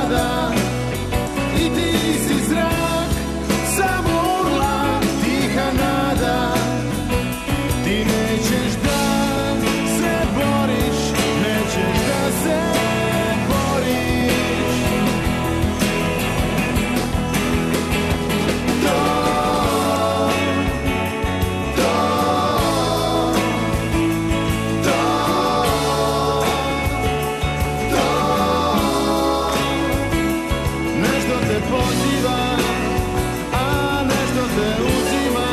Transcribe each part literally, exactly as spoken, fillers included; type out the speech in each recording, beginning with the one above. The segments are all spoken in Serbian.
nada i ti si zrak, samo urla tiha nada. Ti nećeš da se boriš, nećeš da se boriš. To, to, to, to. Nešto te poziva, a nešto te uzima.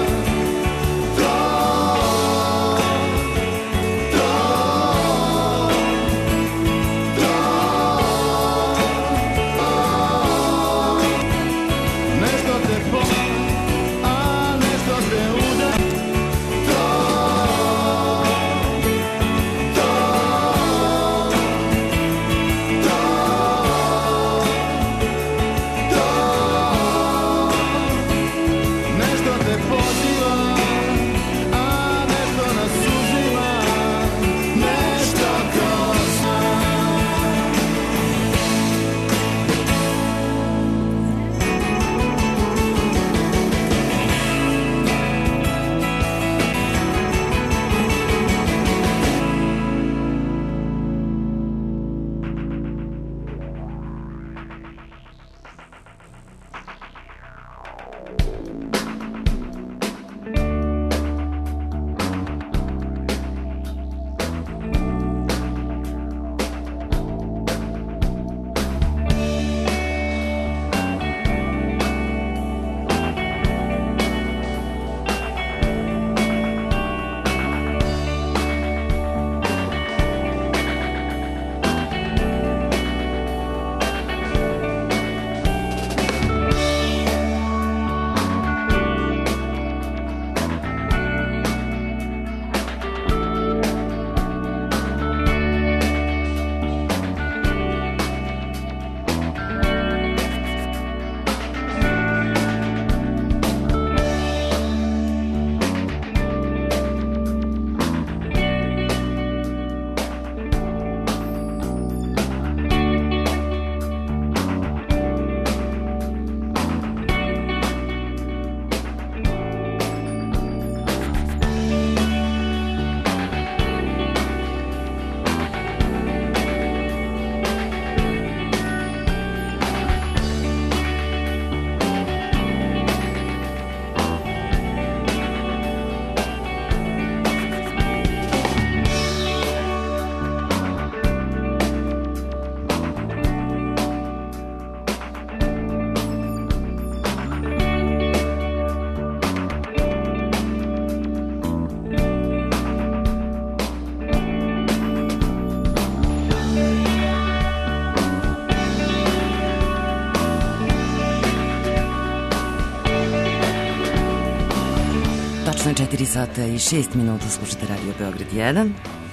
četiri sata i šest minuta slušate Radio Beograd jedan.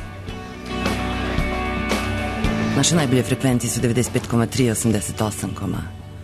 Naše najbolje frekvencije su devedeset pet zarez tri, osamdeset osam zarez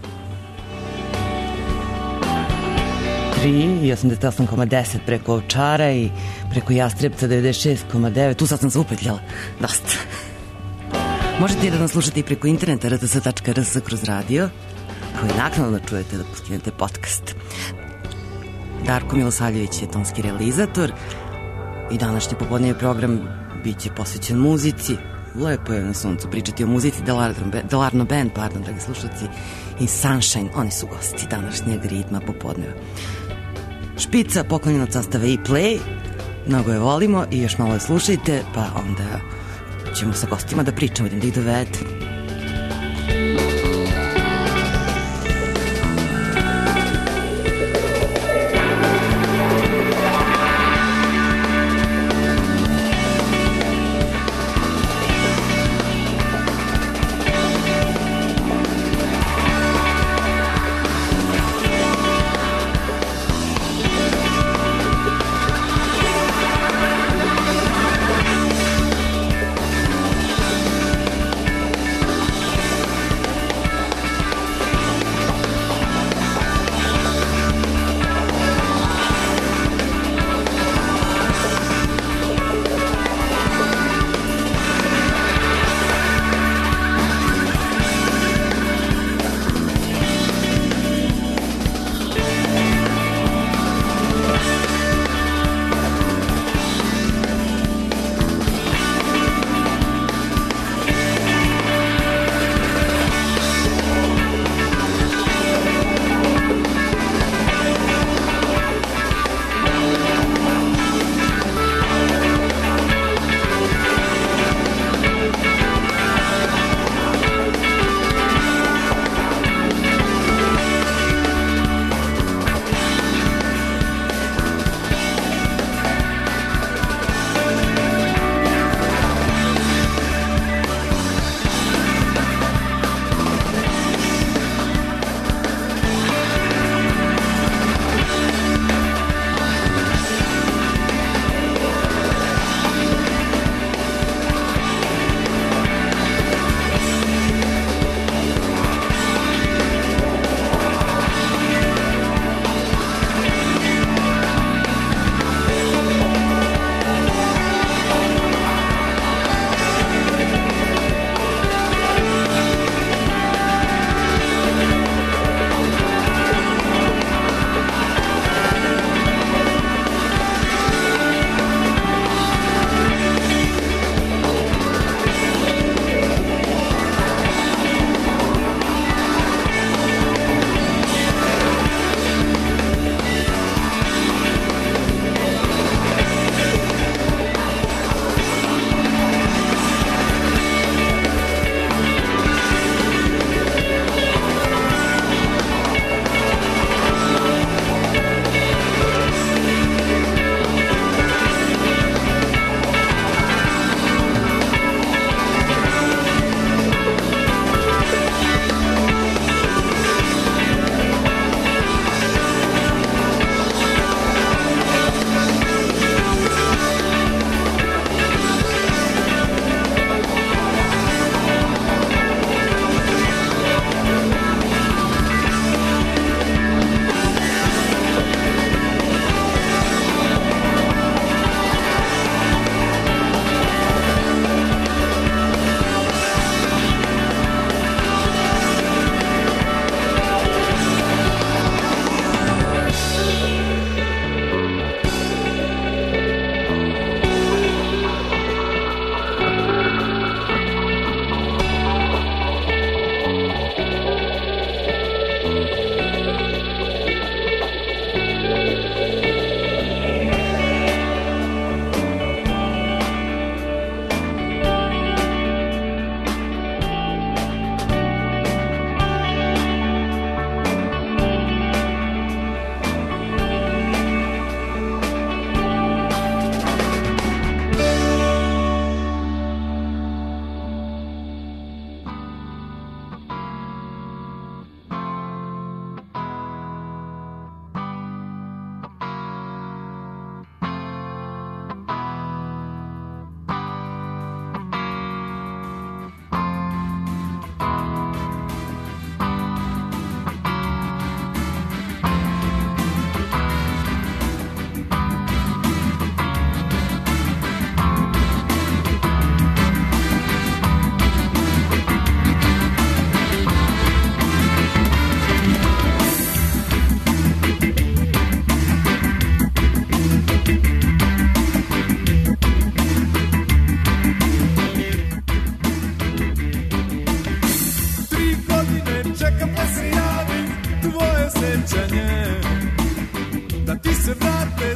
tri i osamdeset osam zarez deset preko Ovčara i preko Jastrebca devedeset šest zarez devet. Tu sad sam se upetljala dosta. Možete i da nas slušate i preko interneta r t s tačka r s kroz radio, koji naknadno čujete da poskinete podcast. Darko Milosavljević je tonski realizator i današnji popodnevni program bit će posvećen muzici. Lepo je na suncu pričati o muzici. Delarno Band, pardon, dragi slušalci, i Sunshine, oni su gosti današnjeg ritma popodneva. Špica poklonjena od sastava i Play, mnogo je volimo i još malo je slušajte, pa onda ćemo sa gostima da pričamo, idem da ih dovedem.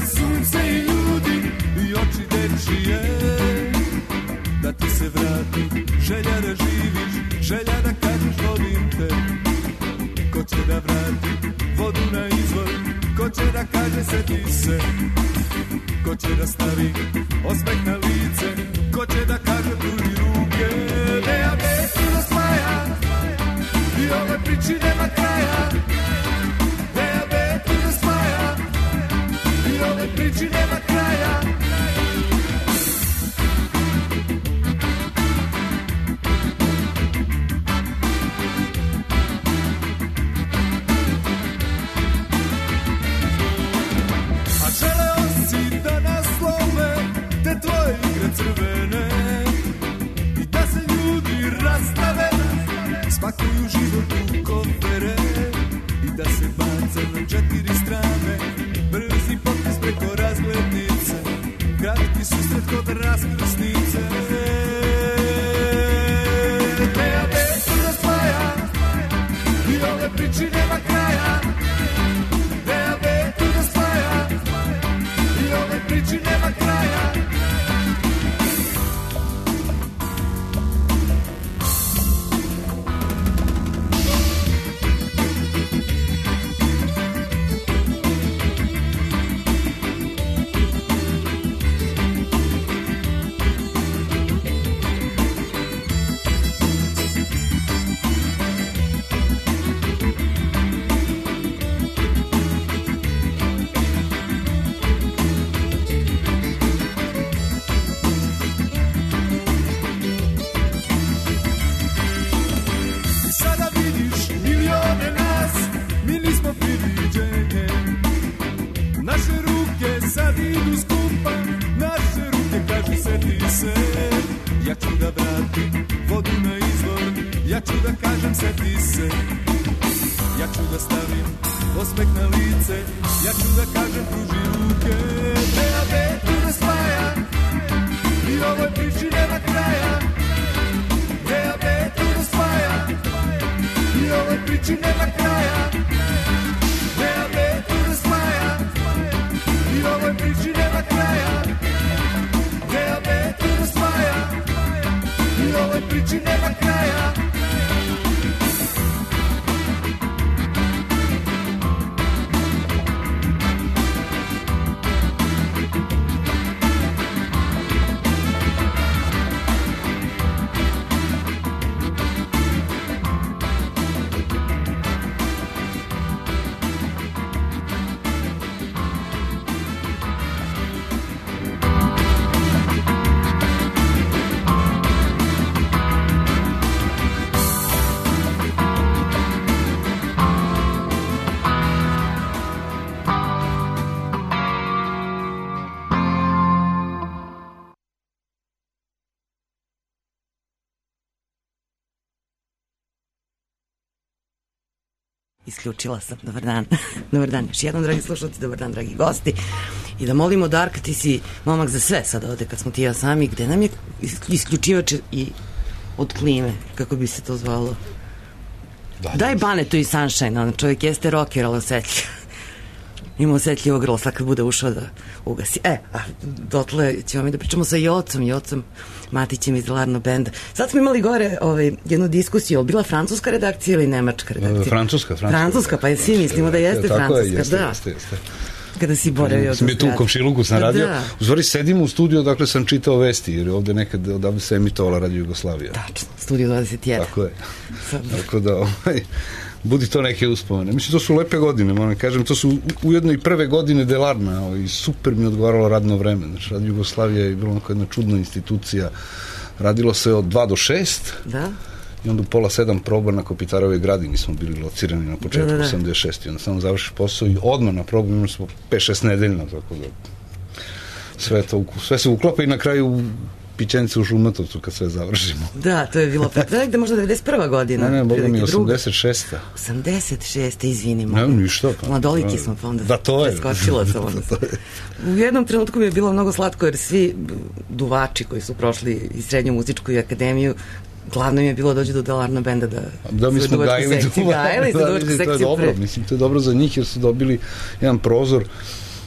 sunce i ljudi i oči dečije. Da ti se vrati želja da živiš, želja da kažeš volim te. Ko će da vrati vodu na izvor, ko će da kaže seti se. Ko će da stavi osmeh na lice, ko će da kaže pruži ruke. Nema besu do smaja i ove priči nema kraja. Nema besu do smaja i ove priči nema kraja. Tvoje igre crvene i da se ljudi rastave, spakuju život u kofere i da se bace na četiri strane. Brzi potpis preko razglednice, kratki susret kod raskrsnice. Nema besu do smaja i ove priči nema kraja. Nema besu do smaja i ove priči nema kraja. Isključila sam, dobar dan. Dobar dan, još jednom, dragi slušalci, dobar dan, dragi gosti. I da molimo Darka, ti si momak za sve sad ovde kad smo ti ja sami, gde nam je isključivač i od klime, kako bi se to zvalo. Da, daj Banetu i Sunshine, on čovjek jeste rocker, ali osjetljiv. Ima osjetljivo grlo, sad kad bude ušao da ugasi. E, a dotle ćemo mi da pričamo sa Jocom, Jocom Matićem iz Delarno benda. Sad smo imali gore ovaj, jednu diskusiju, ali bila francuska redakcija ili nemačka redakcija? Francuska, francuska. Francuska, pa svi mislimo da jeste tako francuska. Je, jeste, da. jeste, jeste. Kada si boravio. Sam je tu u komšiluku sam radio. Da. U stvari sedim u studiju dakle sam čitao vesti, jer ovde nekad odavde se emitovala Radio Jugoslavija. Tačno, studio dvadeset jedan. Tako je. Tako da, ovaj, budi to neke uspomene. Mislim, to su lepe godine, moram kažem, to su ujedno i prve godine Delarna, ovaj, super mi odgovaralo radno vreme. Znači, Radio Jugoslavija je bila jedna čudna institucija. Radilo se od dva do šest. Da. I onda u pola sedam proba na Kopitarovoj gradini smo bili locirani na početku da, da, da. osamdeset šeste. I onda samo završiš posao i odmah na probu imali smo pet šest nedeljno, tako da sve, to, sve se uklopa i na kraju pićenice u Šumatovcu kad sve završimo. Da, to je bilo negde možda devedeset prva godina. Ne, ne, boga mi osamdeset šesta. osamdeset šesta, izvinimo. Ne, ništa. Pa, Mladoliki smo, pa onda da, to je. Preskočila sam onda. To je. U jednom trenutku mi je bilo mnogo slatko jer svi duvači koji su prošli i srednju muzičku i akademiju, glavno im je bilo dođe do Delarno benda da da mi smo gajili, gajili da, da, mislim, to je dobro, mislim, to je dobro za njih jer su dobili jedan prozor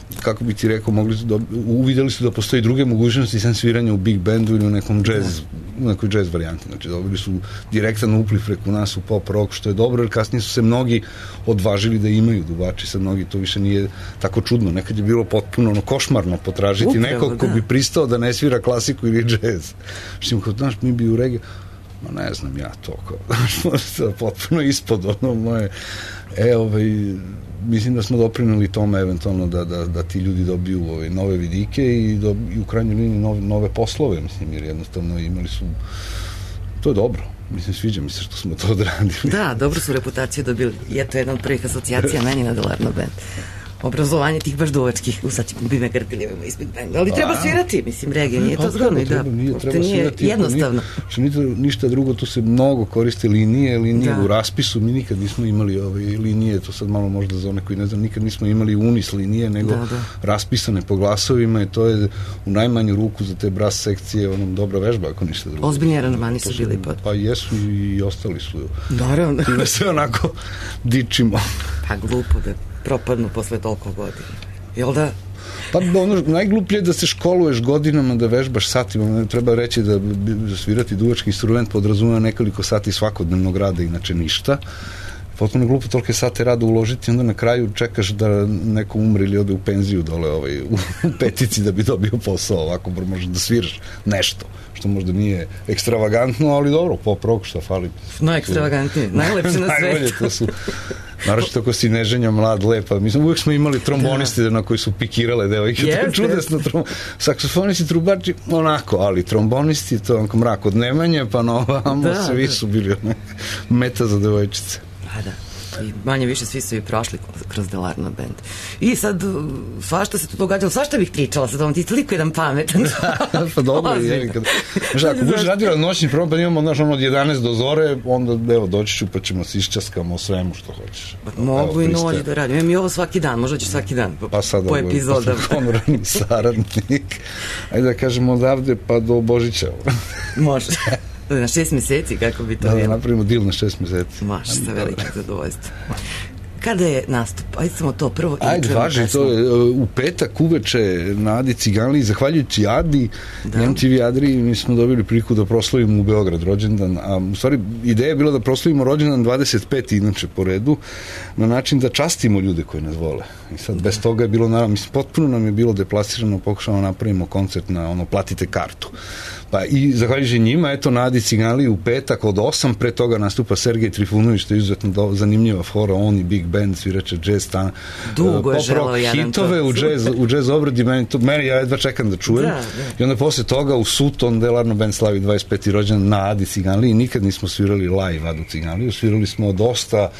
kako bi ti rekao, mogli su da, uvideli su da postoji druge mogućnosti sem sviranja u big bandu ili u nekom jazz, u nekoj jazz varijanti. Znači, dobili su direktan upliv preko nas u pop rock, što je dobro, jer kasnije su se mnogi odvažili da imaju duvači, sad mnogi to više nije tako čudno. Nekad je bilo potpuno ono, košmarno potražiti upravo, nekog ko da. bi pristao da ne svira klasiku ili jazz. Što kao, znaš, mi bi u reggae, ma ne znam ja to, kao, potpuno ispod ono moje, e, ovaj, mislim da smo doprinuli tome eventualno da, da, da ti ljudi dobiju ove nove vidike i, do, i u krajnjoj liniji nove, nove poslove, mislim, jer jednostavno imali su, to je dobro. Mislim, sviđa mi se što smo to odradili. Da, dobro su reputaciju dobili. I eto, jedna od prvih asocijacija meni na Delarno band. Obrazovanje tih baš duvačkih, u sad bi me grdili ovima iz Big Banda, ali treba svirati, mislim, regije, nije to zgodno i da, nije, treba nije svirati, jednostavno. Što nije ništa drugo, tu se mnogo koriste linije, linije da. u raspisu, mi nikad nismo imali ove linije, to sad malo možda za one koji ne znam, nikad nismo imali unis linije, nego da, da. raspisane po glasovima i to je u najmanju ruku za te brass sekcije onom dobra vežba, ako ništa drugo. Ozbiljni aranžmani su bili pod. Pa jesu i ostali su. Naravno. I da se onako dičimo. Pa glupo da propadnu posle toliko godina. Jel da? Pa ono, najgluplje je da se školuješ godinama, da vežbaš satima. Treba reći da svirati duvački instrument podrazumeva nekoliko sati svakodnevnog rada, inače ništa. Potpuno glupo tolike sate rada uložiti, onda na kraju čekaš da neko umre ili ode u penziju dole ovaj, u petici da bi dobio posao, ovako možeš da sviraš nešto, što možda nije ekstravagantno, ali dobro, pop rock, šta fali. Najekstravagantnije, najlepše na svetu. To su, naročito ako si neženja, mlad, lepa. Mislim, uvijek smo imali trombonisti da. na koji su pikirale devojke, yes, to je čudesno. Yes. Saksofonisti, trubači, onako, ali trombonisti, to je onako mrak od Nemanje, pa na ovamo, da, svi da. su bili meta za devojčice. Pa da. I manje više svi su i prošli kroz Delarno band. I sad, svašta se to događalo, svašta bih pričala, sad vam ti toliko jedan pametan. Pa dobro, je. Kad, znaš, ako budeš radila noćni program, pa imamo, znaš, ono od jedanaest do zore, onda, evo, doći ću, pa ćemo se iščaskamo o svemu što hoćeš. Pa, mogu evo, i noć da radim. Imam i ovo svaki dan, možda ću svaki dan, po, pa sad, po epizodama. Pa sam honorarni saradnik. Ajde da kažemo odavde, pa do Božića. Može. Na šest meseci, kako bi to da, bilo? Da, napravimo deal na šest meseci. Maš, sa velikim zadovoljstvom. Kada je nastup? Ajde samo to prvo. Ajde, važi, to je u petak uveče na Adi Ciganliji, zahvaljujući Adi, da. M T V Adri, mi smo dobili priliku da proslavimo u Beograd rođendan, a u stvari ideja je bila da proslavimo rođendan dvadeset peti inače po redu, na način da častimo ljude koji nas vole. I sad, da. bez toga je bilo, naravno, mislim, potpuno nam je bilo deplasirano, pokušamo napravimo koncert na ono, platite kartu. Pa i zahvaljujući njima, eto, na Adi Ciganliji u petak od osam, pre toga nastupa Sergej Trifunović, to je izuzetno do, zanimljiva fora, on i Big Band svirače jazz, ta, dugo je želao jedan hitove u jazz, u jazz obradi, meni, to, meni ja jedva čekam da čujem. Da, da. I onda posle toga u Sutton Delarno band slavi dvadeset peti rođendan na Adi Ciganliji, nikad nismo svirali live Adu Ciganliju, svirali smo dosta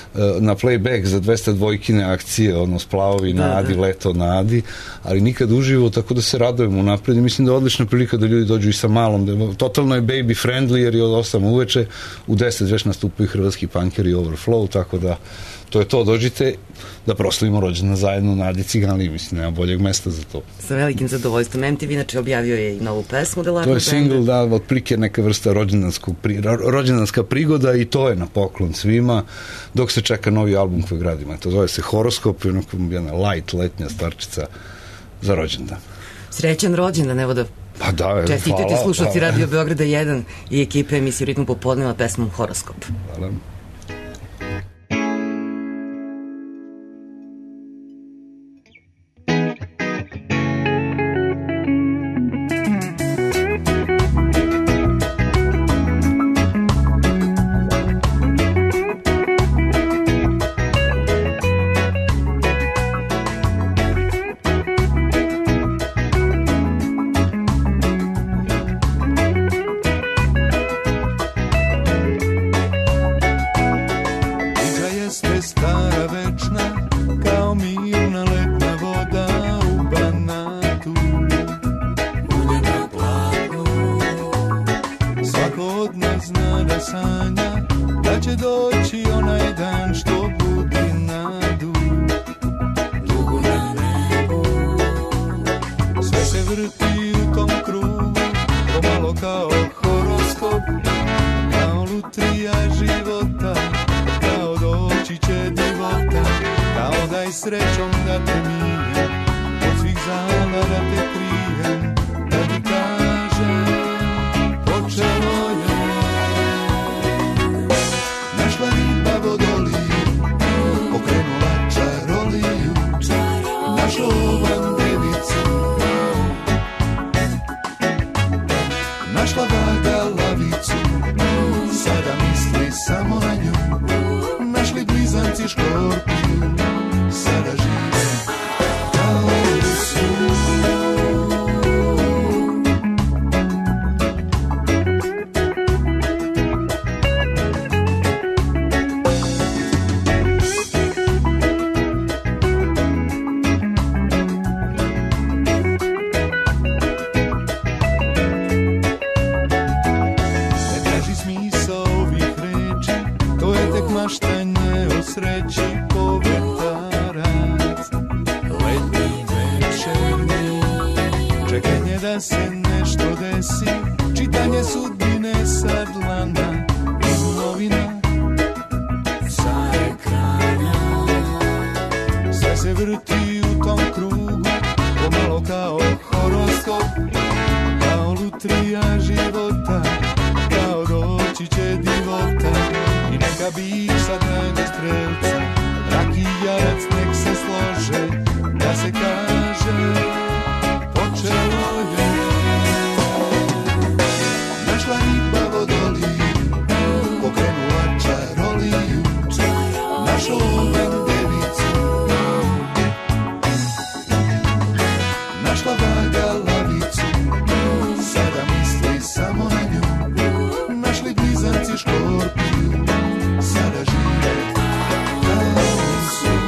na playback za dvesta dvojkine akcije, ono splavovi na da, Adi, da. leto na Adi, ali nikad uživo, tako da se radujemo napred i mislim da je odlična prilika da ljudi dođu i sa malom, da, totalno je baby friendly jer je od osam uveče, u deset već nastupaju hrvatski punkeri i Overflow, tako da to je to, dođite da proslavimo rođendan zajedno na Adi Ciganliji, mislim, nema boljeg mesta za to. Sa velikim zadovoljstvom. M T V inače objavio je i novu pesmu Delarno banda. To je single, da, otprilike neka vrsta rođendanskog pri, rođendanska prigoda i to je na poklon svima, dok se čeka novi album koji gradimo. To zove se Horoskop i onako jedna light letnja stvarčica za rođendan. Srećan rođendan, evo da pa da, čestitati slušalci Radio Beograda jedan i ekipe emisije Ritmu popodneva pesmom Horoskop. Hvala. rekla da te krijem, da ti kažem, počelo je. Našla riba vodoliju, pokrenula čaroliju, našla ovan devicu, našla vaga lavicu, sada misli samo na nju, našli blizanci škorpiju, sada žive kao u snu. Maštanje o sreći povetarac, letnji večernji, čekanje da se nešto desi, čitanje sudbine sa dlana iz novina, sa ekrana. Sve se vrti u tom krugu, pomalo kao horoskop, kao lutrija života, kao doći će divota. I neka bi sad nađe strelca, rak i jarac nek se slože, da se kaže, počelo je. Našla riba vodoliju, pokrenula čaroliju, našla ovan devicu, našla vaga lavicu, sada misli samo na nju, našli blizanci škorpiju, sada žive kao u snu.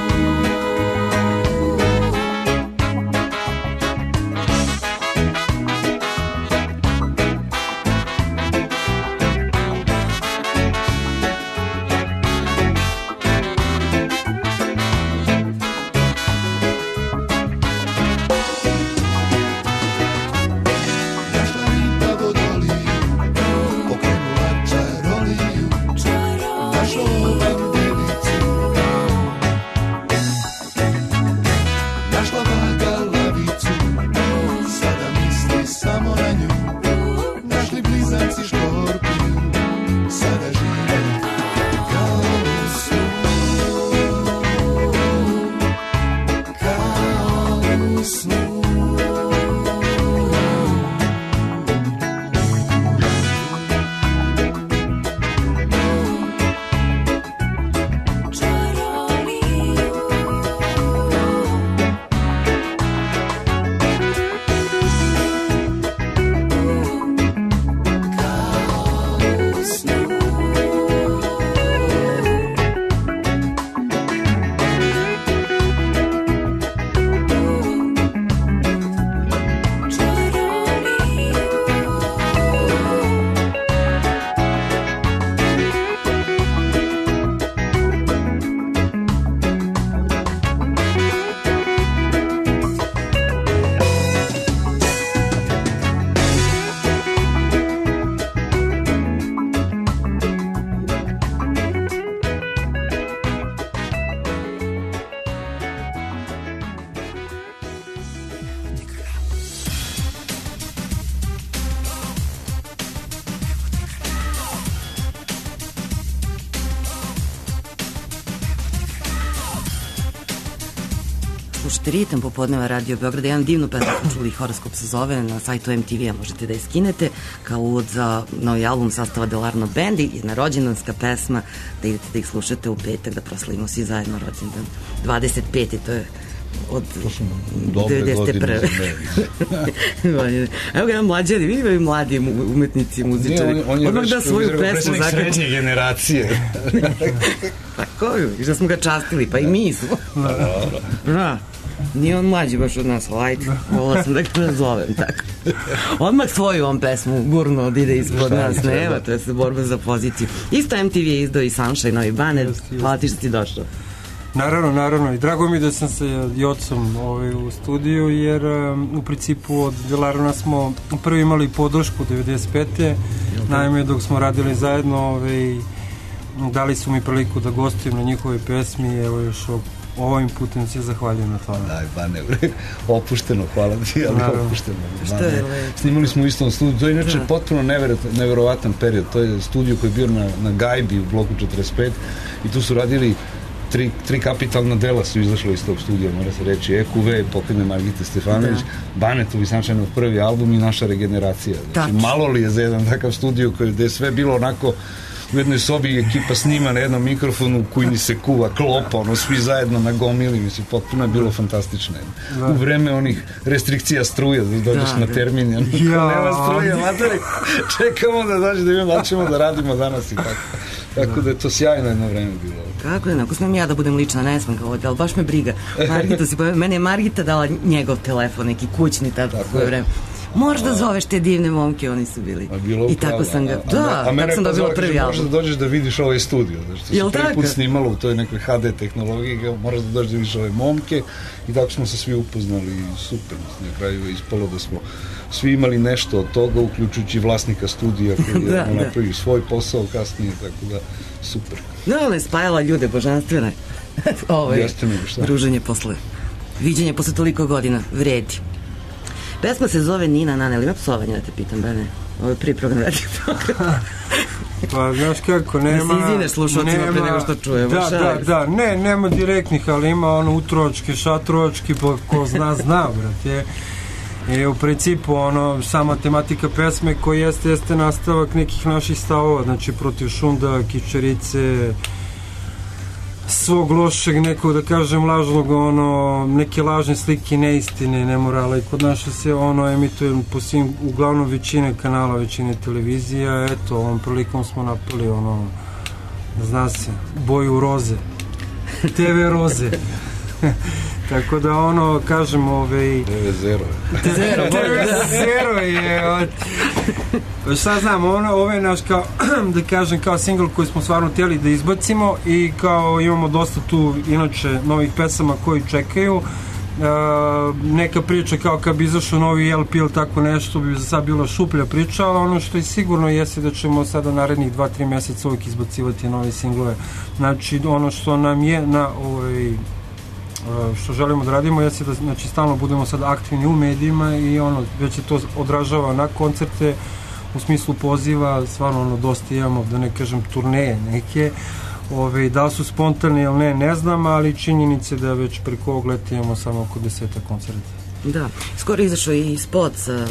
Našla riba vodoliju, pokrenula čaroliju, našla ovan devicu, našla vaga lavicu, sada misli samo na nju, našli blizanci škorpiju, sada žive kao u snu, kao u snu. Slušajte Ritam popodneva Radio Beograda. Jedan divnu pesmu čuli, horoskop se zove, na sajtu M T V-a možete da je skinete kao uvod za novi album sastava Delarno Band i jedna rođendanska pesma da idete da ih slušate u petak, da proslavimo svi zajedno rođendan. dvadeset peti to je od devedeset prve godine. Evo ga jedan mlađani, vidi ovi mladi umetnici, muzičari. On je odmah da svoju pesmu predsednik srednje generacije. Pa koju? I što smo ga častili, pa i mi smo. Da. Nije on mlađi baš od nas, ali ajde, volila sam da ga nazovem tako. Odmah svoju on pesmu gurno da ide ispod nas, nema, to je se borba za poziciju. Isto M T V je izdao i Sunshine, novi baner, hvala ti što si došao. Naravno, naravno, i drago mi da sam sa Jocom ovaj, u studiju, jer um, u principu od Delarona smo prvi imali podršku devedeset pete Naime, dok smo radili zajedno, ovaj, dali su mi priliku da gostujem na njihove pesmi, evo još ovim putem se zahvaljujem na tome. Daj, Bane, opušteno, hvala ti, ali Naravno. opušteno. Što je lepo. Snimali smo u istom studiju, to je inače Da. potpuno neverovatan, neverovatan period, to je studio koji je bio na, na Gajbi u bloku četrdeset pet i tu su radili tri, tri kapitalna dela su izašla iz tog studija, mora se reći, E Q V, pokojne Margite Stefanović, da. Banetovi Sančanov prvi album i Naša regeneracija. Znači, Tačno. malo li je za jedan takav studio koji, gde je sve bilo onako u jednoj sobi ekipa snima na jednom mikrofonu koji ni se kuva, klopa, ono, svi zajedno na gomili, mislim, potpuno je bilo fantastično. Da. U vreme onih restrikcija struje, da dođeš Da, na da. termin, ja, nema struje, materi, čekamo da dođe da vidimo da ćemo da radimo danas i tako. Tako da je to sjajno jedno vreme bilo. Kako je, ako smem ja da budem lična, ne smem kao ovdje, ali baš me briga. Margita si povedala, mene je Margita dala njegov telefon, neki kućni tad u koje vreme. Moraš da zoveš te divne momke, oni su bili. I tako sam ga, da, tako sam dobila prvi album. Možeš da dođeš da vidiš ovaj studio, da što se prvi put snimalo u toj nekoj ha de tehnologiji, moraš da dođeš da vidiš ove momke i tako smo se svi upoznali i super, na kraju je ispalo da smo svi imali nešto od toga, uključujući vlasnika studija koji je da, napravio da. svoj posao kasnije, tako da super. Da, ona je spajala ljude božanstvene. Ovo je druženje posle, viđenje posle toliko godina, vredi. Pesma se zove Nina Nana, ili ima psovanja da te pitam, Bene? Ovo je prvi program radijeg programa. Pa, znaš kako, nema... Da se izvineš slušalcima pre nego što čujemo. Da, da, da, ne, nema direktnih, ali ima ono utročki, šatročki, pa ko zna, zna, brate. I u principu, ono, sama tematika pesme koja jeste, jeste nastavak nekih naših stavova, znači protiv šunda, kičerice, svog lošeg, nekog, da kažem, lažnog, ono, neke lažne slike, neistine, nemorala i kod naša se, ono, emituje po svim, uglavnom većine kanala, većine televizija, eto, ovom prilikom smo napali, ono, zna se, boju roze, te ve roze. Tako da ono, kažem, ovaj... te ve zero. te ve zero je... Od... Šta znam, ono, ovo je naš, kao, da kažem, kao single koji smo stvarno htjeli da izbacimo i kao imamo dosta tu, inače, novih pesama koji čekaju. Uh, neka priča kao kad bi izašao novi el pe ili tako nešto bi za sad bila šuplja priča, ali ono što je sigurno jeste da ćemo sada narednih dva tri mjeseca uvijek izbacivati nove singlove. Znači, ono što nam je na ovaj... što želimo da radimo jeste da, znači, stalno budemo sad aktivni u medijima i ono, već se to odražava na koncerte u smislu poziva, stvarno ono, dosta imamo, da ne kažem, turneje neke, ove, da li su spontane ili ne, ne znam, ali činjenice da već preko ovog leta imamo samo oko deseta koncerta. Da, skoro izašao i spot sa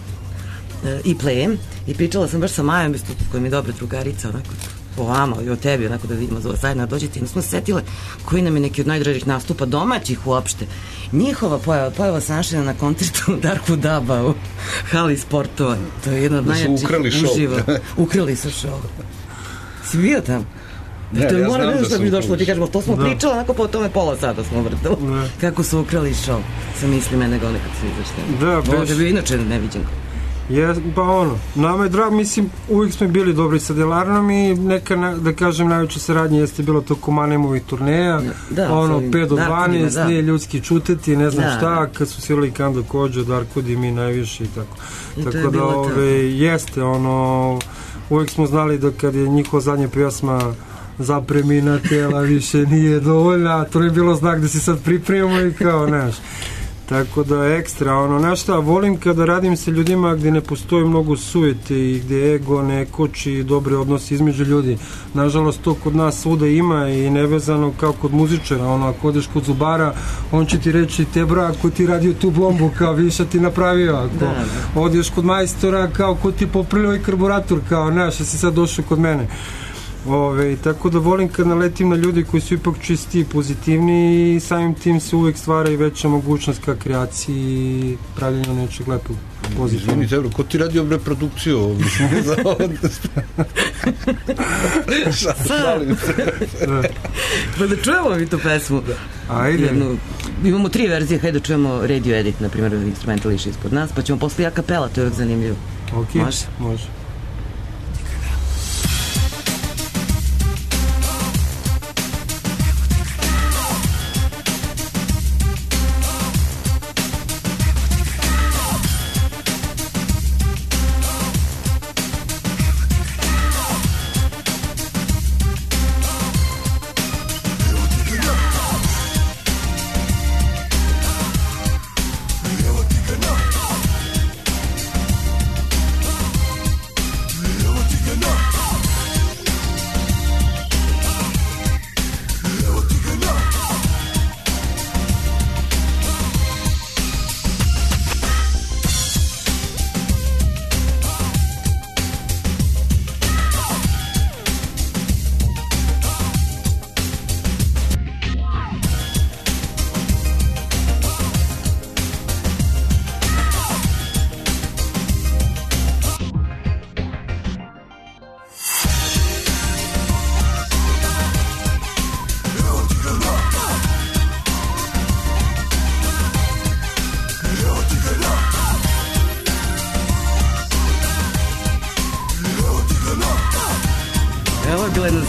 i Playem i pričala sam baš sa Majom, koja mi je dobra drugarica, onako, o vama i o tebi, onako da vidimo zajedno dođete, i smo se setile koji nam je neki od najdražih nastupa domaćih uopšte. Njihova pojava, pojava Sanšina na koncertu Darku Daba u hali sportova, to je jedna od najjačih uživa. Ukrali su šov. Si bio tam? Ne, to je ja mora znam da što su bi došlo, ti kažemo, to smo da. pričali, onako po tome pola sata smo vrtali. Kako su ukrali šov, sa misli mene gole kad su izašli. Da, Ovo da bi inače neviđeno. Je, pa ono, nama je drago, mislim, uvijek smo bili dobri sa Delarnom i neka, da kažem, najveća saradnja jeste bilo tokom Anemovih turneja, da, ono, pet do dvanaest, da. Nije ljudski čuteti, ne znam da, šta, da. kad su svirali Kanda Kođa, Darkud i mi najviše i tako. I tako da, ove, jeste, ono, uvijek smo znali da kad je njihova zadnja pjesma Zapremina tela više nije dovoljna, to je bilo znak da se sad pripremimo i kao, znaš. Tako da ekstra, ono, znaš šta, volim kada radim sa ljudima gdje ne postoji mnogo sujete i gdje ego ne koči dobre odnose između ljudi. Nažalost, to kod nas svuda ima i nevezano kao kod muzičara, ono, ako odeš kod zubara, on će ti reći, te bro, ako ti radio tu blombu, kao viša ti napravio, ako da, da. Odeš kod majstora, kao ko ti poprljao i karburator, kao, znaš, si sad došao kod mene. Ove, tako da volim kad naletim na ljudi koji su ipak čisti i pozitivni i samim tim se uvijek stvara i veća mogućnost ka kreaciji i pravljenju nečeg lepog pozitivnog. Izvini, Tebro, ko ti radio reprodukciju? Šalim se. Pa da čujemo mi tu pesmu. Ajde. Jednu, imamo tri verzije, hajde da čujemo Radio Edit, na primjer, instrumentališ ispod nas, pa ćemo posle a kapela, to je uvijek zanimljivo. Ok, može. može.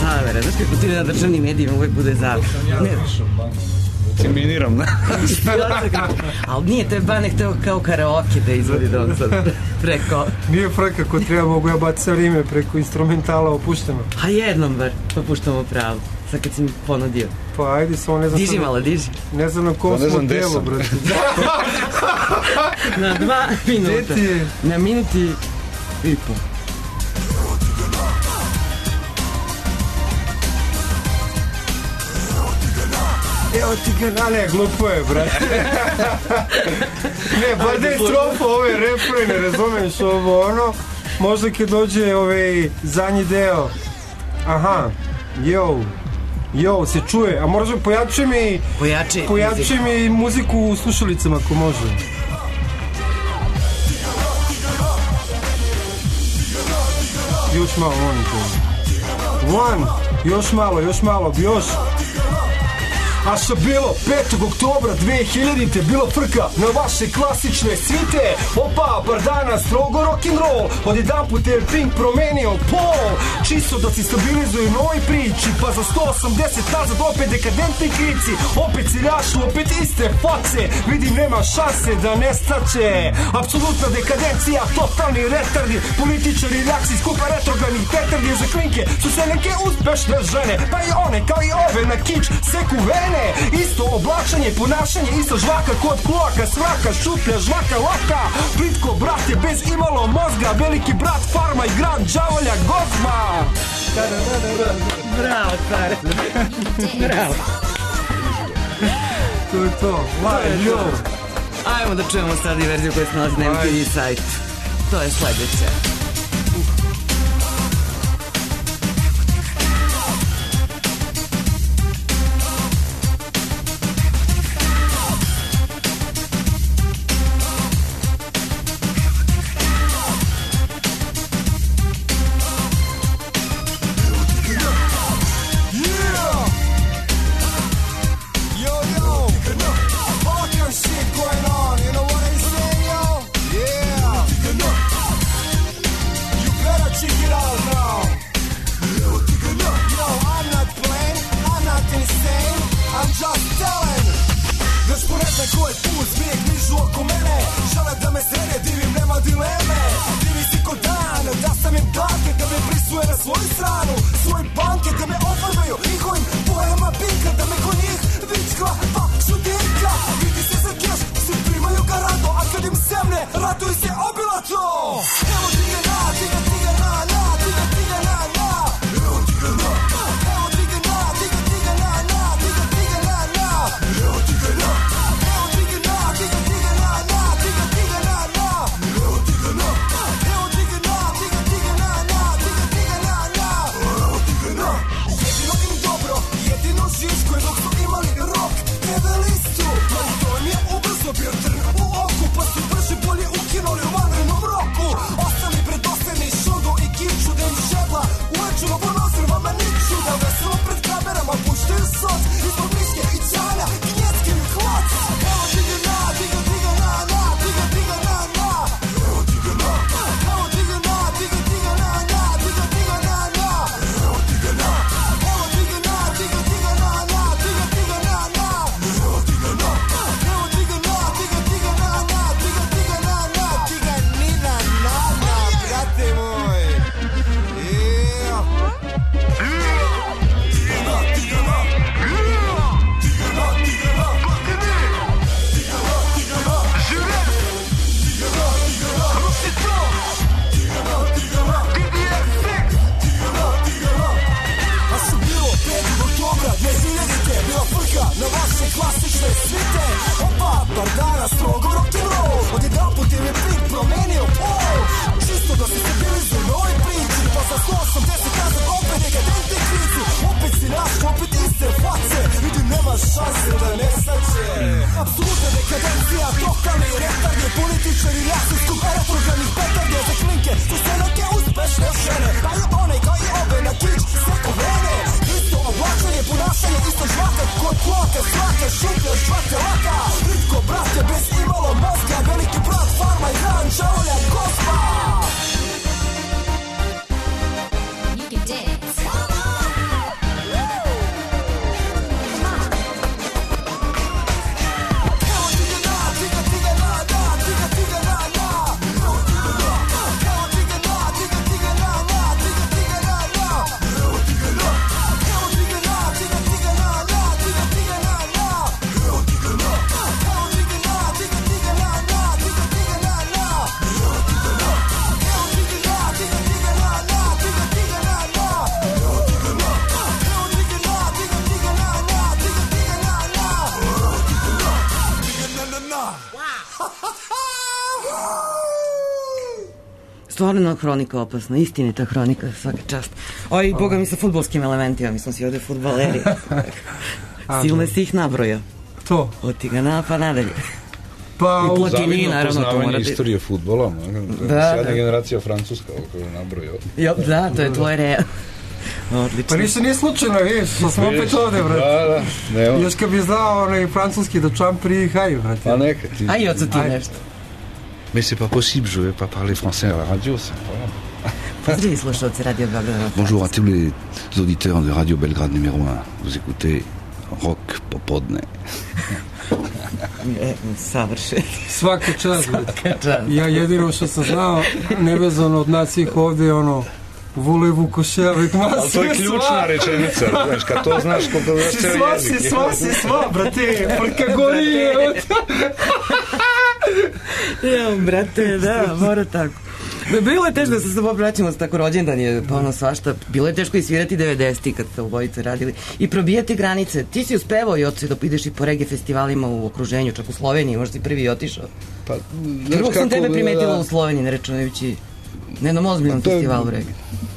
zavera. Znaš kako ti na državnim medijima uvek bude zavera. Ne, ti miniram, ne? ali nije, to je Bane hteo kao karaoke da izvodi dok sad preko... Nije frka ko treba, mogu ja bati sve vrime preko instrumentala opušteno. A jednom bar, pa puštamo pravo. Sad kad si mi ponudio. Pa ajde, samo ne znam... Diži malo, diži. Ne znam na kom smo delu, brate. Na dva minuta. Na minuti i po. Evo ti ga, a ne, glupo je, brate. Ne, bar da je strofa ove refre, ne razumeš ovo, ono, možda kad dođe ovaj zadnji deo, aha, jo, jo, se čuje, a možda pojači mi, pojači, pojači mi muziku u slušalicama ako može. Još malo, molim te. One, još malo, još malo, još. A što bilo petog oktobra dve hiljadite bilo frka na vaše klasične svite. Opa, par dana strogo rock'n'roll, odjedan put je Pink promenio pol. Čisto da si stabilizuju novoj priči, pa za sto osamdeset nazad opet dekadentni krici. Opet ciljašu, opet iste face, vidim nema šanse da nestaće. Apsolutna dekadencija, totalni retardi, političari ljaksi, skupa retrogradnih petardi. Za klinke su seljenke uspešne žene, pa i one kao i ove na kič seku vene. Isto oblačenje, ponašanje, isto žvaka kod kloaka, svaka, šuplja, žvaka, laka. Plitko, brate, bez imalo mozga, veliki brat, farma i grad, đavolja, gozma. Bravo, care. Bravo. To je to. Live, yo. Ajmo da čujemo sad i verziju koja se nalazi na M T V sajtu. To je sledeće. Stvarno hronika opasna, istinita hronika, svaka čast. Oj, boga mi sa fudbalskim elementima, mi smo svi ovde fudbaleri. Silne si ih nabroja. To. Od Tigana pa nadalje. Pa, u Platini, naravno, to mora biti. Istorije fudbala, da, sjajna da. generacija francuska, koju je nabrojao. Jo, da, to je tvoj rea. Odlično. Pa ništa nije slučajno, viš, što smo opet ovde, brate. Da, da, nema. Još kad bi znao onaj francuski da čampri i haju, brate. Pa neka ti. Aj, oco ti nešto. Mais c'est pas possible, je vais pas parler français à la radio, c'est incroyable. Pozdravi slušalci Radio Belgrade. Bonjour à tous les auditeurs de Radio Belgrade numéro un. Vous écoutez Rock Popodne. Savršen. Svaka čast, brate. Svaka čast. Ja jedino što sam znao, nevezano od nas svih ovde, ono, vole Vukoševik, masi. Ali to je ključna rečenica, znaš, kad to znaš koliko znaš ceo jezik. Si sva, si sva, brate, prkagorije. Ja, brate, da, mora tako. Bilo je teško da se s tobom vraćamo za tako rođendan je pa ono svašta. Bilo je teško i svirati devedesetih kad ste obojice radili i probijati granice. Ti si uspevao i oci da ideš i po reggae festivalima u okruženju, čak u Sloveniji, možda si prvi otišao. Pa, Prvo sam tebe primetila da... u Sloveniji, ne računajući na jednom ozbiljnom pa festivalu reggae.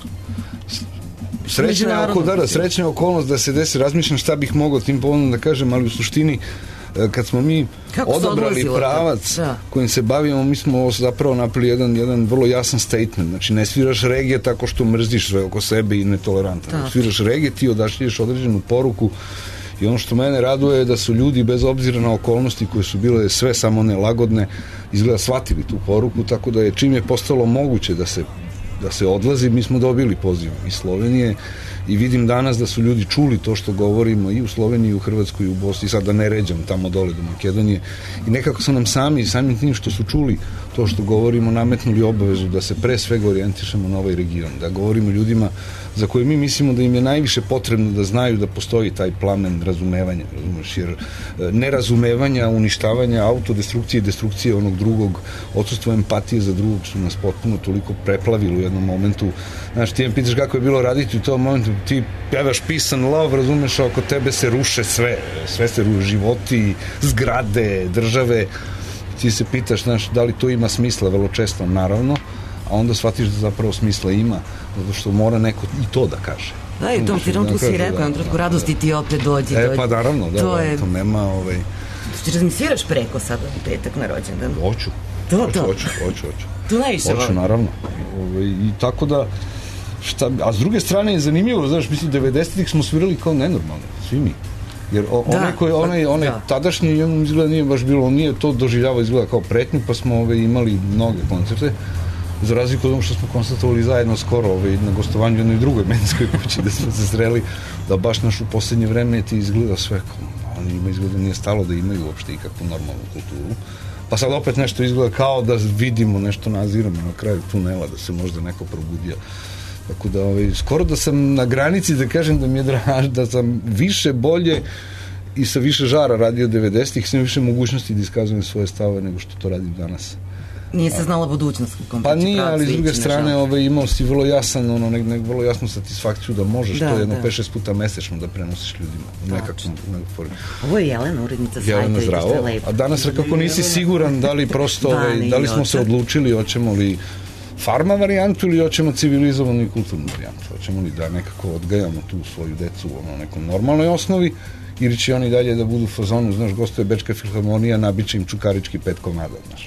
Srećna je oko, da, da, srećna je okolnost da se desi, razmišljam šta bih mogao tim povodom da kažem, ali u suštini kad smo mi Kako odabrali pravac da. kojim se bavimo, mi smo zapravo napravili jedan, jedan vrlo jasan statement. Znači, ne sviraš regije tako što mrziš sve oko sebe i netolerantan. Da. Sviraš regije, ti odašljuješ određenu poruku i ono što mene raduje je da su ljudi, bez obzira na okolnosti koje su bile sve samo nelagodne, izgleda shvatili tu poruku, tako da je čim je postalo moguće da se, da se odlazi, mi smo dobili poziv iz Slovenije i vidim danas da su ljudi čuli to što govorimo i u Sloveniji, i u Hrvatskoj, i u Bosni, sad da ne ređam tamo dole do Makedonije, i nekako su nam sami, samim tim što su čuli to što govorimo, nametnuli obavezu da se pre svega orijentišemo na ovaj region, da govorimo ljudima za koje mi mislimo da im je najviše potrebno da znaju da postoji taj plamen razumevanja, razumeš, jer nerazumevanja, uništavanja, autodestrukcije i destrukcije onog drugog, odsustvo empatije za drugog su nas potpuno toliko preplavili u jednom momentu. Znaš, ti me pitaš kako je bilo raditi u tom momentu, ti pevaš Peace and Love, razumeš, a oko tebe se ruše sve, sve se ruše, životi, zgrade, države, ti se pitaš, znaš, da li to ima smisla, vrlo često, naravno, a onda shvatiš da zapravo smisla ima, zato što mora neko i to da kaže. Da, i u tom trenutku si rekao, na trenutku radosti ti opet dođi. E, pa naravno, da, to, da, je... to nema, ovaj... Ti razmisiraš preko sada, petak na rođendan? Hoću, to, hoću, to. hoću, hoću, hoću. Tu najviše hoću, naravno. Ove, I tako da, šta, a s druge strane je zanimljivo, znaš, mislim, devedesetih smo svirali kao nenormalno, svi mi. Jer o, da, onaj, koji, onaj, onaj da. tadašnji, on izgleda nije baš bilo, on nije to doživljavao, izgleda kao pretnju, pa smo ove, imali mnoge koncerte, za razliku od onog što smo konstatovali zajedno skoro ove, na gostovanju u jednoj drugoj menskoj kući da smo se sreli, da baš naš u poslednje vreme ti izgleda sve kao, on ima izgleda nije stalo da imaju uopšte ikakvu normalnu kulturu. Pa sad opet nešto izgleda kao da vidimo, nešto naziramo na kraju tunela, da se možda neko probudija. Tako da, ovaj, skoro da sam na granici da kažem da mi je draž, da sam više bolje i sa više žara radio devedesetih, sam više mogućnosti da iskazujem svoje stave nego što to radim danas. Nije se znala budućnost. Pa nije, ali s druge strane ovaj, imao si vrlo jasan, ono, ne, ne, vrlo jasnu satisfakciju da možeš da, to jedno da. pet šest puta mesečno da prenosiš ljudima. Nekako. Ovo je Jelena, urednica sajta. Jelena, zdravo. A danas kako nisi siguran da li prosto, ovaj, da li smo se odlučili, hoćemo li farma varijantu ili hoćemo civilizovanu i kulturnu varijantu. Hoćemo li da nekako odgajamo tu svoju decu u ono, nekom normalnoj osnovi ili će oni dalje da budu u fazonu, znaš, gostuje Bečka filharmonija, nabiće im Čukarički pet komada, znaš.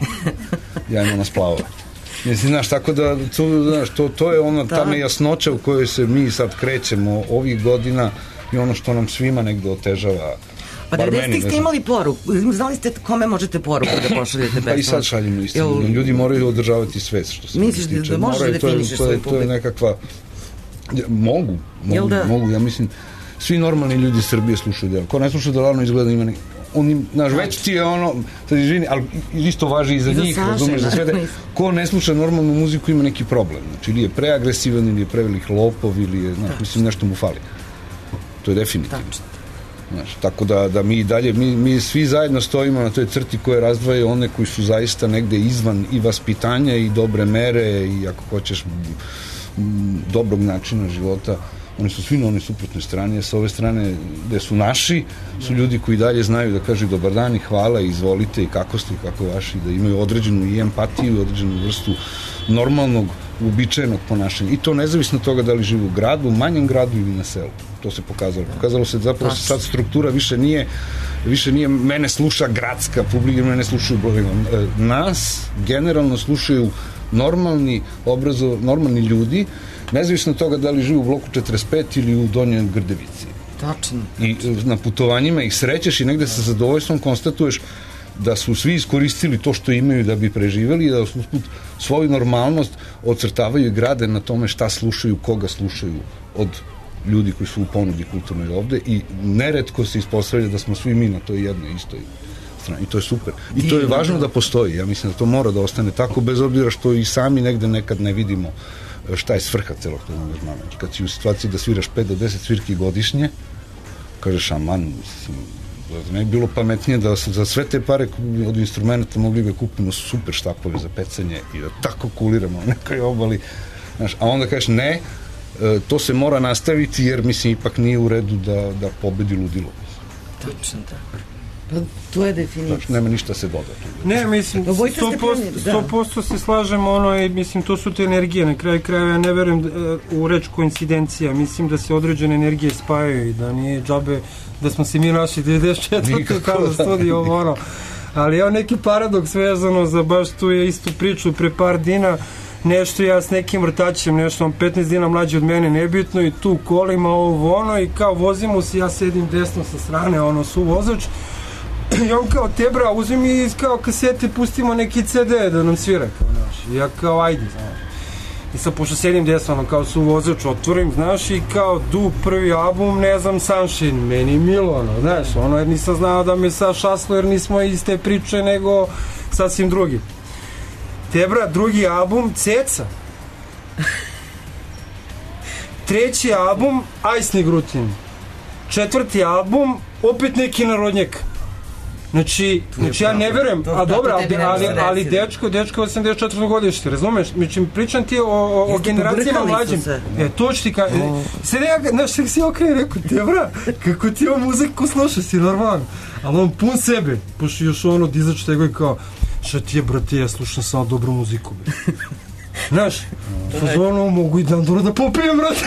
Jajmo nas plavo. Mislim, znaš, tako da, to, znaš, to, to je ono, ta nejasnoća u kojoj se mi sad krećemo ovih godina i ono što nam svima negde otežava. Pa devedesetih ste imali poruku, znali ste kome možete poruku da pošaljete besplatno? Pa i sad šaljimo istinu, ljudi moraju održavati svest, što se misliš da, da možeš da definišeš svoju publiku? To je nekakva, mogu, mogu, da? mogu, ja mislim, svi normalni ljudi Srbije slušaju delo. Ko ne sluša Delarno izgleda ima neki, on, naš već ti je ono, sad izvini, ali isto važi i za, za njih, Saše, razumeš, za sve da, ko ne sluša normalnu muziku ima neki problem, znači ili je preagresivan, ili je prevelik lopov, ili je, znaš, mislim, nešto mu fali. To je definitivno. Tačno. Znaš, tako da, da mi dalje, mi, mi svi zajedno stojimo na toj crti koje razdvaje one koji su zaista negde izvan i vaspitanja i dobre mere i ako hoćeš m, dobrog načina života oni su svi na onoj suprotnoj strani, a sa ove strane gde su naši, su ljudi koji dalje znaju da kažu dobar dan i hvala i izvolite i kako ste i kako vaši, da imaju određenu i empatiju i određenu vrstu normalnog, uobičajenog ponašanja. I to nezavisno od toga da li žive u gradu, u manjem gradu ili na selu. To se pokazalo. Pokazalo se zapravo se sad struktura više nije više nije mene sluša gradska publika, mene slušaju nas generalno slušaju normalni obrazov, normalni ljudi, nezavisno od toga da li žive u bloku četrdeset pet ili u Donjoj Grdevici. Tačno. I na putovanjima ih srećeš i negde sa zadovoljstvom konstatuješ da su svi iskoristili to što imaju da bi preživeli i da su usput svoju normalnost ocrtavaju i grade na tome šta slušaju, koga slušaju od ljudi koji su u ponudi kulturnoj ovde i neretko se ispostavlja da smo svi mi na toj jednoj istoj strani. I to je super. I to je važno da postoji. Ja mislim da to mora da ostane tako, bez obzira što i sami negde nekad ne vidimo šta je svrha celog tog angažmana. Kad si u situaciji da sviraš pet do deset svirki godišnje, kažeš, aman, mislim, ne je bilo pametnije da za sve te pare od instrumenta mogli da kupimo super štapove za pecanje i da tako kuliramo na nekoj obali. Znaš, a onda kažeš, ne, to se mora nastaviti jer, mislim, ipak nije u redu da, da pobedi ludilo. Tačno tako. Pa to je definicija. Znači, nema ništa se doda. Ne, mislim, sto posto se slažemo, ono je, mislim, to su te energije, na kraju kraja ja ne verujem u reč koincidencija, mislim da se određene energije spajaju i da nije džabe, da smo se mi našli devedeset četvrte kao na studiju ovo, ono. Ali evo neki paradoks vezano za baš tu je istu priču pre par dina, nešto ja s nekim vrtačem, nešto on petnaest dina mlađi od mene, nebitno, i tu kolima ovo ono i kao vozimo se, ja sedim desno sa strane, ono su vozač i on kao, te bra, uzmi mi iz kao kasete, pustimo neki ce de da nam svira, kao, znaš, i ja kao, ajde, znaš, i sad pošto sedim desno, ono, kao su vozač, otvorim, znaš, i kao, du, prvi album, ne znam, Sunshine, meni milo, ono, znaš, ono, jer nisam znao da me sa šaslo, jer nismo iste priče, nego sasvim drugi. Tebra, drugi album, Ceca. Treći album, Ajsni Grutin. Četvrti album, opet neki narodnjak. Znači, znači ja ne verujem, a dobro, ali, ali dečko, dečko osamdeset četvrte godište, razumeš? Znači, pričam ti o, o, o generacijama mlađim. E, to ću ti ka... Sve ja, znaš, sve si okej, rekao, Tebra, kako ti ovo muziku slušaš, si normalno. Ali on pun sebe, pošto još ono dizač tego i kao, šta ti je, brate, ja slušam samo dobru muziku. Znaš, ono mogu i dan dobro da popijem, brate.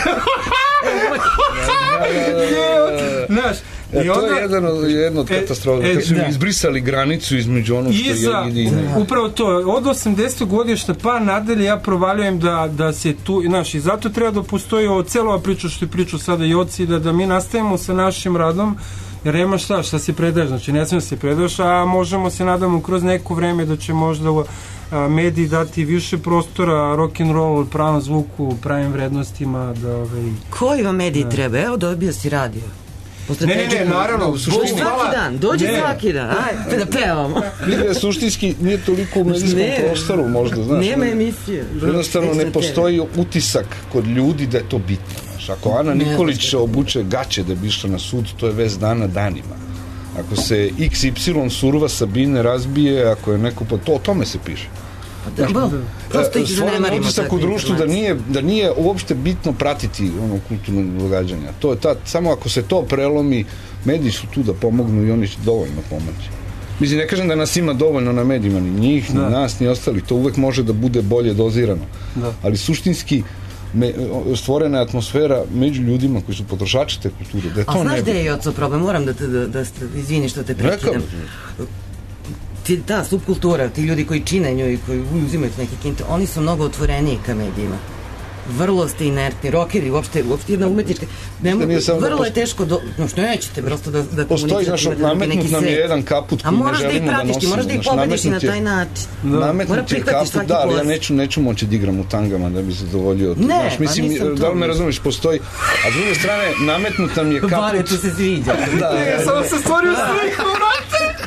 Znaš, E, to onda, je jedan od, jedno od katastrofa, e, kad su da. izbrisali granicu između onog što Iza, je ide. Upravo to, od osamdesetog godišta pa nadalje ja provaljujem da, da se tu, znaš, i zato treba da postoji ovo celova priča što je pričao sada Joci, da, da mi nastavimo sa našim radom, jer nema šta, šta se predaš, znači ne smije se predaš, a možemo se nadamo kroz neko vreme da će možda a, mediji dati više prostora rock'n'roll, pravom zvuku, pravim vrednostima, da ovaj... Koji vam mediji da. treba? Evo dobio si radio. Ne, ne, ne, naravno, dođi svaki dan, dođi svaki dan, ajde da pevamo. Nije suštinski, nije toliko u medijskom prostoru možda, znaš. Nema emisije. Jednostavno ne postoji utisak kod ljudi da je to bitno, znaš. Ako Ana Nikolić obuče gaće da bi išla na sud, to je vez dana danima. Ako se iks ipsilon surva Sabine razbije, ako je neko, pa to o tome se piše. Da, bo, prosto ih zanemarimo. Utisak u društvu da nije, da nije uopšte bitno pratiti ono kulturno događanja. To je ta, samo ako se to prelomi, mediji su tu da pomognu i oni će dovoljno pomoći. Mislim, ne kažem da nas ima dovoljno na medijima, ni njih, ni da. nas, ni ostali. To uvek može da bude bolje dozirano. Da. Ali suštinski me, stvorena je atmosfera među ljudima koji su potrošači te kulture. Da je to a znaš gde je Joco problem? Moram da te, da, da, izvini što te prekidam. Ti, ta subkultura, ti ljudi koji čine nju i koji uzimaju neke kinte, oni su mnogo otvoreniji ka medijima. Vrlo ste inertni, rockeri, uopšte, uopšte jedna umetnička, nemo, vrlo da je teško, do, no što nećete, prosto da, da postoji, znaš, nametnut nam je jedan kaput koji ne želimo da nosimo. Moraš da ih pobediš na taj način. Nametnut je kaput, da, ali ja neću, neću moći da igram u tangama da bi se zadovoljio. Ne, znaš, mislim, pa nisam to. Da li me razumiješ, postoji, a s druge strane, nametnut nam je kaput. Bare, tu se sviđa. Ne, samo se stvorio sliku, vrate.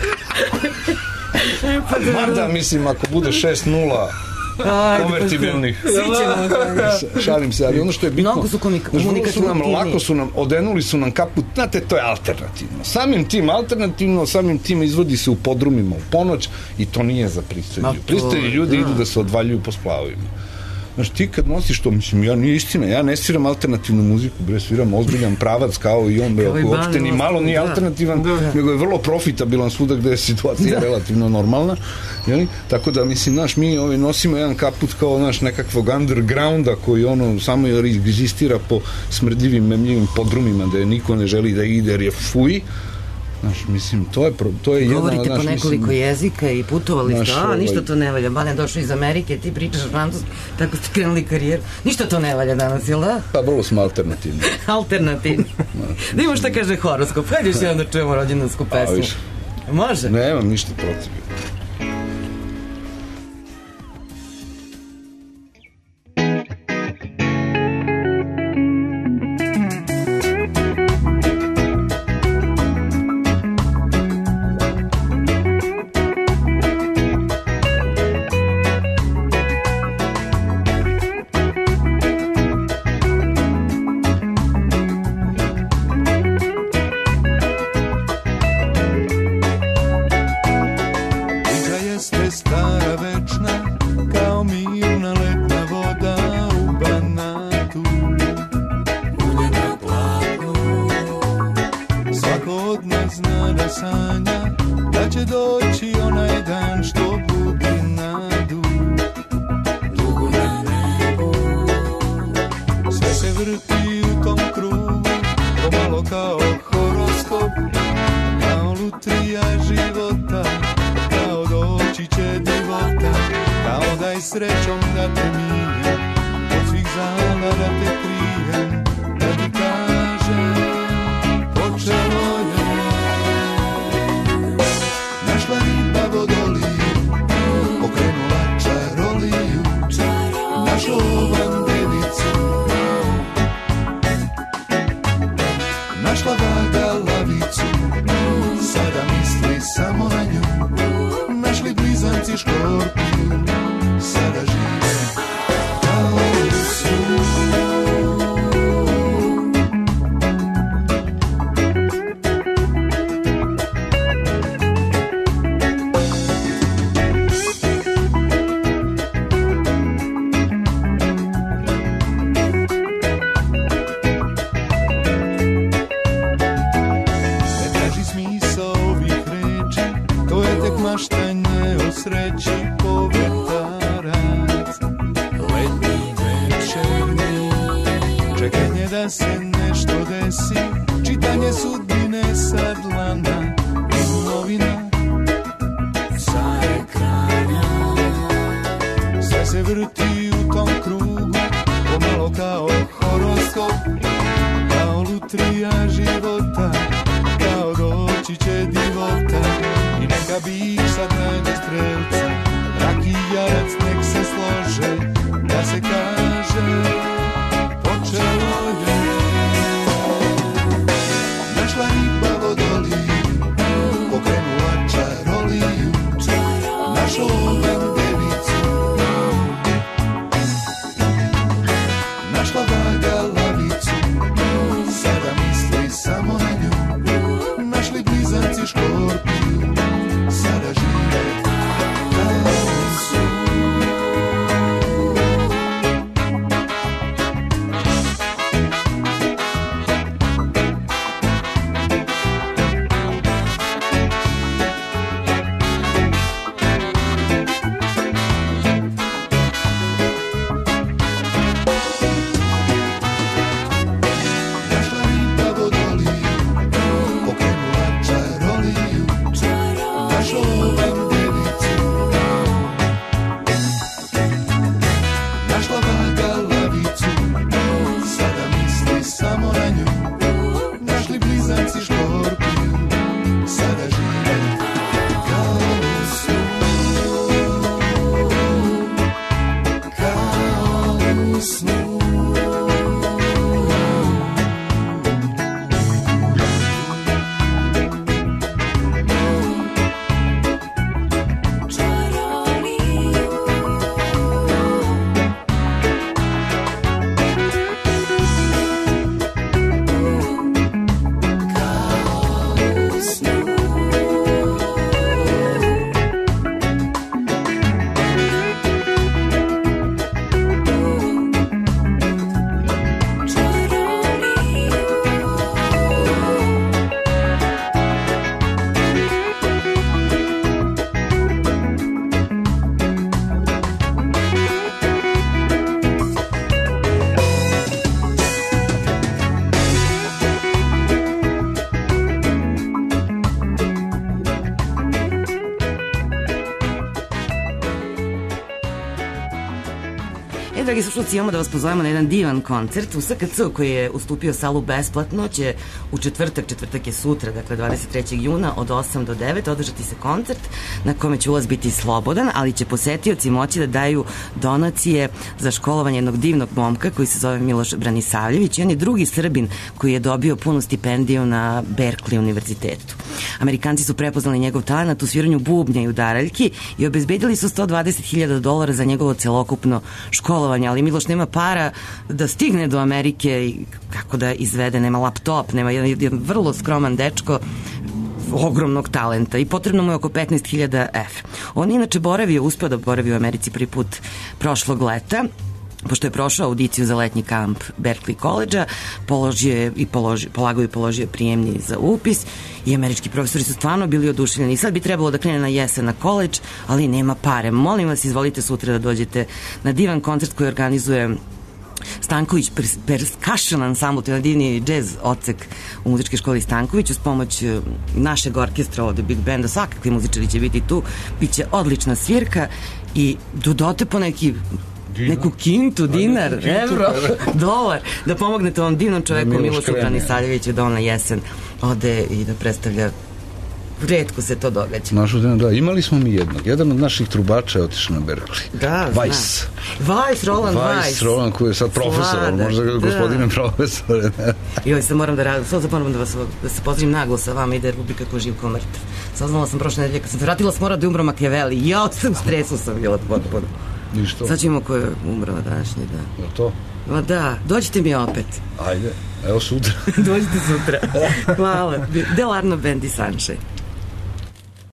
Mada, mislim, ako bude šest nula konvertibilnih. Šalim se, ali ono što je bitno, mnogo su komunikativni. Lako su nam, odenuli su nam kaput, znate, to je alternativno. Samim tim alternativno, samim tim izvodi se u podrumima u ponoć i to nije za pristojlju. Pristojni ljudi idu da se odvaljuju po splavovima. Znaš, ti kad nosiš to, mislim, ja nije istina, ja ne sviram alternativnu muziku, bre, sviram ozbiljan pravac kao i on, bre, koji uopšte ni malo nije alternativan, da. Nego je vrlo profitabilan svuda gde je situacija da. relativno normalna, jeli? Tako da, mislim, znaš, mi ovaj, nosimo jedan kaput kao, znaš, nekakvog undergrounda koji ono samo jer egzistira po smrdljivim, memljivim podrumima gde niko ne želi da ide jer je fuj. Znaš, mislim, to je, to je Govorite jedna... po nekoliko mislim, jezika i putovali ste, a, ovaj, ništa to ne valja. Balen došao iz Amerike, ti pričaš francuski, tako ste krenuli karijeru. Ništa to ne valja danas, jel da? Pa, vrlo smo alternativni. Alternativni. Da imamo šta kaže horoskop. Hajde još jedan da čujemo rođendansku pesmu. Može? Nemam ništa protiv. Pokrenula čaroliju dragi slušalci, imamo da vas pozovemo na jedan divan koncert u S K C koji je ustupio salu besplatno, će u četvrtak, četvrtak je sutra, dakle dvadeset trećeg juna od osam do devet održati se koncert na kome će ulaz biti slobodan, ali će posetioci moći da daju donacije za školovanje jednog divnog momka koji se zove Miloš Branisavljević i on je drugi Srbin koji je dobio punu stipendiju na Berkeley univerzitetu. Amerikanci su prepoznali njegov talent u sviranju bubnja i udaraljki i obezbedili su sto dvadeset hiljada dolara za njegovo celokupno školovanje, ali Miloš nema para da stigne do Amerike i kako da izvede, nema laptop, nema jedan, jedan vrlo skroman dečko ogromnog talenta i potrebno mu je oko petnaest hiljada evra. On inače boravio, uspeo da boravi u Americi prvi put prošlog leta, pošto je prošao audiciju za letnji kamp Berkeley College-a, položio je i položio, polagao i položio prijemni za upis i američki profesori su stvarno bili oduševljeni. I sad bi trebalo da krene na jesen na koleđ, ali nema pare. Molim vas, izvolite sutra da dođete na divan koncert koji organizuje Stanković Percussion Ensemble, to je divni džez odsek u muzičkoj školi Stanković uz pomoć našeg orkestra ovde Big Banda, svakakvi muzičari će biti tu, bit će odlična svirka i dodote po neki neku kintu, dinar, evro, dolar, da pomognete ovom divnom čoveku Milošu Branisavljeviću da on na jesen ode i da predstavlja. Retko se to događa. Našu denu, da, imali smo mi jednog. Jedan od naših trubača je otišao na Berkeley. Da, Weiss. Weiss, Roland Weiss. Weiss, Roland koji je sad profesor, ali možda ga gospodine profesore. Joj, sad moram da radim, sad moram da, vas, da se pozdravim naglo sa vama, ide Republika ko živ ko mrtav. Saznala sam prošle nedelje, kad sam se vratila s mora da je umro Machiavelli. Ja sam stresu sam bila potpuno. Ništa. Sad ćemo ko je umro današnji dan. Je to? Ma da, dođite mi opet. Ajde, evo sutra. Dođite sutra. Hvala. Delarno Band i Sunshine.